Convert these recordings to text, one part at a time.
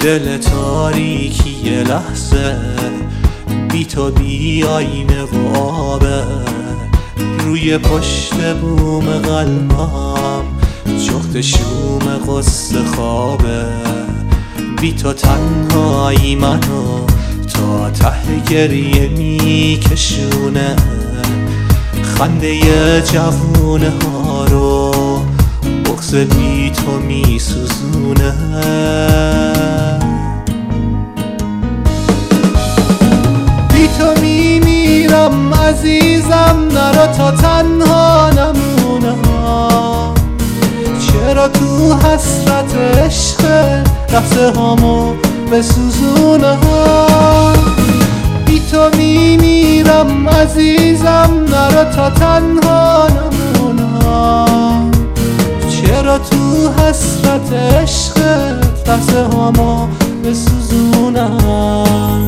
دل تاریکی یه لحظه بی تو بی آینه و آبه، روی پشت بوم قلبم جفت شوم قصه خوابه. بی تو تنهایی منو تا ته گریه میکشونه، خنده جوونه ها رو بغض بی تو میسوزونه. بی تو میمیرم عزیزم، نرو تا تنها نمونم. چرا تو حسرت عشق لحظه هامو بسوزونم. بی تو میمیرم عزیزم، نرو تا تنها نمونم. چرا تو حسرت عشق لحظه هامو بسوزونم.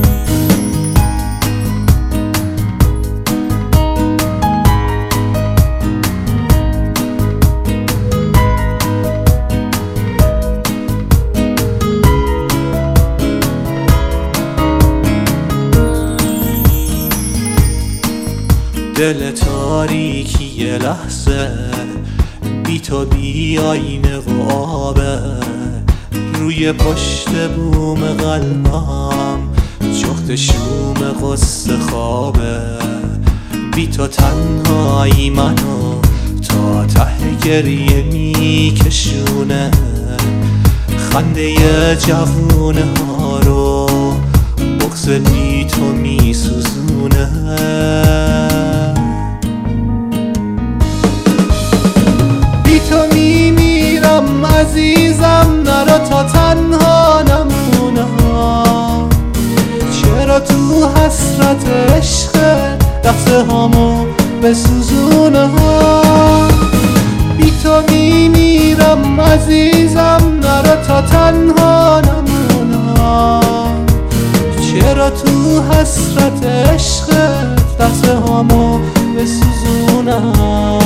دل تاریکی یه لحظه بی تو بی آینه و آبه، روی پشت بوم قلبم جفت شوم قصه خوابه. بی تو تنهایی منو تا ته گریه میکشونه، خنده جوونه ها رو بغض بی تو میسوزونه. تو میمیرم عزیزم، نرو تا تنها نمونم. چرا تو حسرت عشق لحظه هامو بسوزونم. بی تو میمیرم عزیزم، نرو تا تنها نمونم. چرا تو حسرت عشق لحظه هامو بسوزونم.